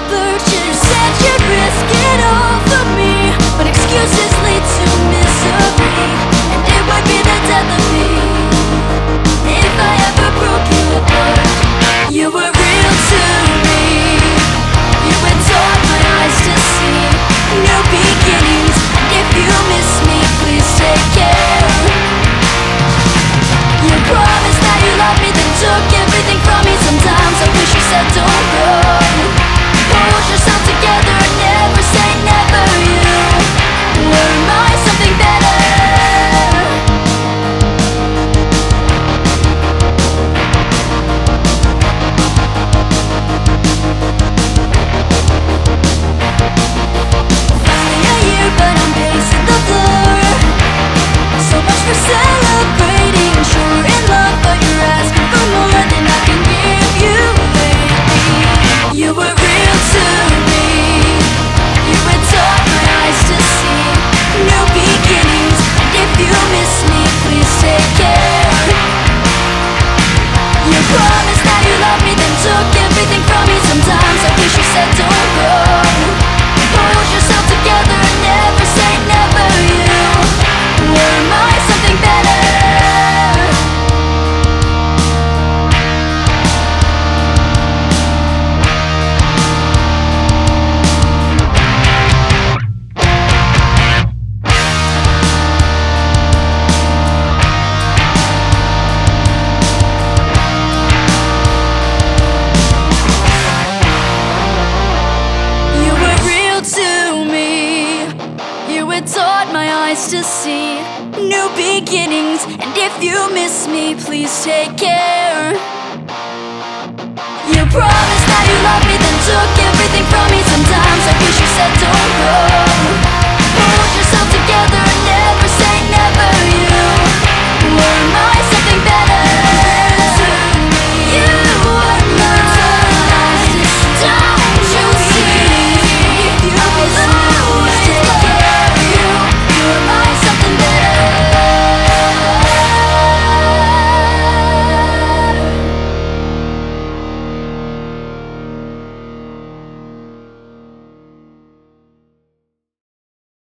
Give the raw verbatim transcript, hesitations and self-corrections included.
purchase. Said you'd risk it all for me, but excuses lead to misery, and it would be the death of me if I ever broke your heart. You were real to me. You had taught my eyes to see new beginnings, and if you miss me, please take care. You promised that you loved me, then took everything from me. Sometimes I wish you said don't run. Hold yourself together and never say never. You were my something better. Finally a year, but I'm pacing the floor. So much for celebrating. Sure in love, but you're asking for more than I can give you lately. You were real to me. You had taught my eyes to see new beginnings, and if you miss me, please take care. You promised that you loved me, then took everything from me. Sometimes I wish you said don't run. Hold yourself together and never say never. You were my something better. You were real to me. You had taught my eyes to see new beginnings, and if you miss me, please take care. You promised that you loved me, then took everything from me. Sometimes I wish you said don't go.